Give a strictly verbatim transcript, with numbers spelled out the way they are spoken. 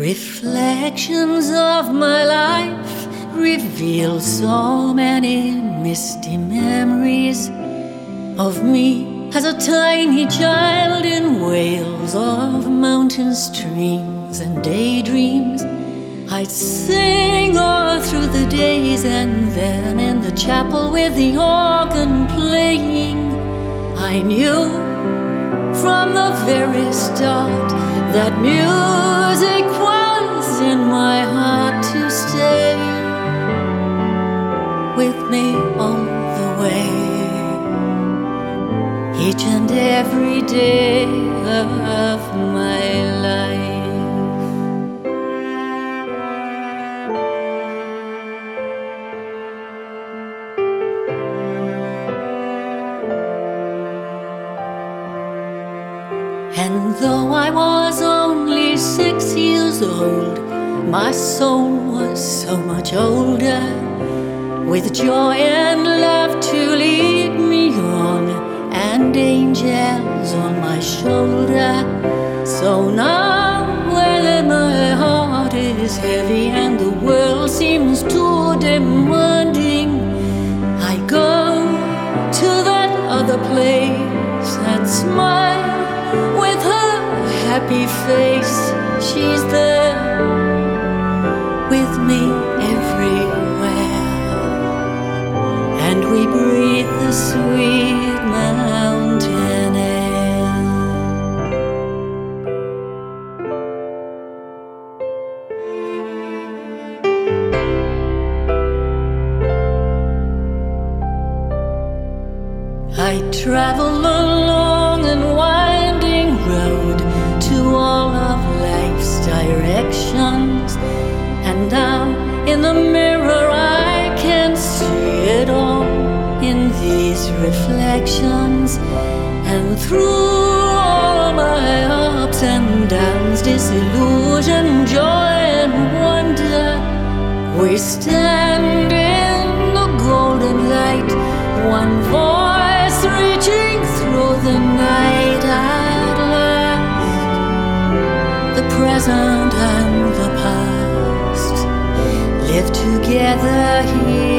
Reflections of my life reveal so many misty memories of me as a tiny child in Wales, of mountain streams and daydreams. I'd sing all through the days, and then in the chapel with the organ playing, I knew from the very start that music was in my heart to stay with me all the way, each and every day of my life. And though I was only six years old, my soul was so much older, with joy and love to lead me on, and angels on my shoulder. So now when my heart is heavy and the world seems too demanding, I go to that other place and smile with her happy face. She's there with me everywhere, and we breathe the sweet mountain air. I travel along and winding road to all of life's directions, and now in the mirror I can see it all in these reflections. And through all my ups and downs, disillusion, joy and wonder, we stand in the golden light, one voice reaching through the night. At last, the present and the past live together here